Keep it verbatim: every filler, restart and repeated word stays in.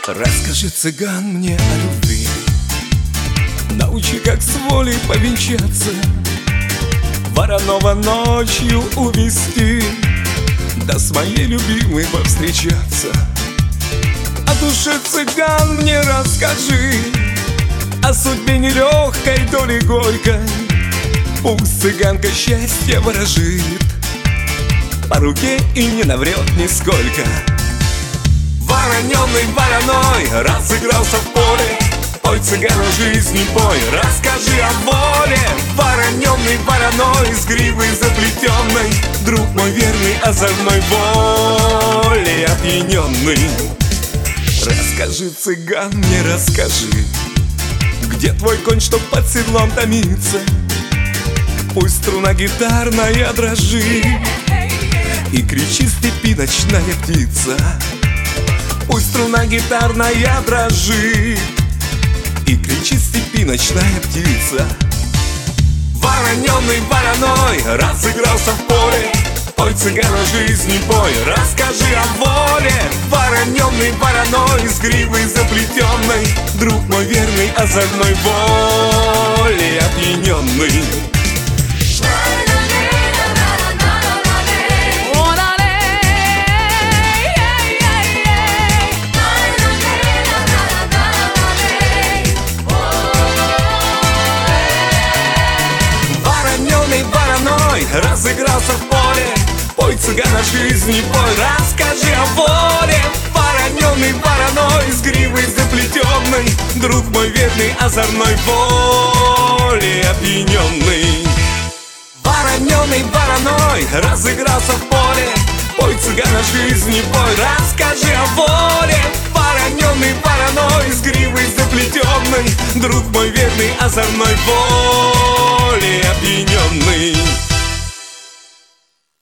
Расскажи, цыган, мне о любви, научи, как с волей повенчаться, Воронова ночью увести, да с моей любимой повстречаться. О душе, цыган, мне расскажи, о судьбе нелегкой, доли горькой. Пусть цыганка счастье выражит, по руке и не наврет нисколько. Вороненый вороной разыгрался в поле, пой, цыган, о жизни пой, расскажи о воле. Вороненый вороной с гривой заплетенной, друг мой верный, озорной волей опьяненный. Расскажи, цыган, мне расскажи, где твой конь, что под седлом томится? Пусть струна гитарная дрожит и кричит в степи ночная птица. Пусть струна гитарная дрожит и кричит в степи ночная птица. Вороненый вороной разыгрался в поле, пой, цыган, о жизни пой, расскажи о воле. Вороненый вороной с гривой заплетенной, друг мой верный, озорной волей опьяненный. Разыгрался в поле, пой, цыган, о жизни пой, расскажи о воле. Вороненый вороной с гривой заплетенной, друг мой верный, озорной волей опьяненный. Вороненый вороной разыгрался в поле, пой, цыган, о жизни пой, расскажи о воле. Вороненый вороной с гривой заплетенной, друг мой верный, озорной волей опьяненный.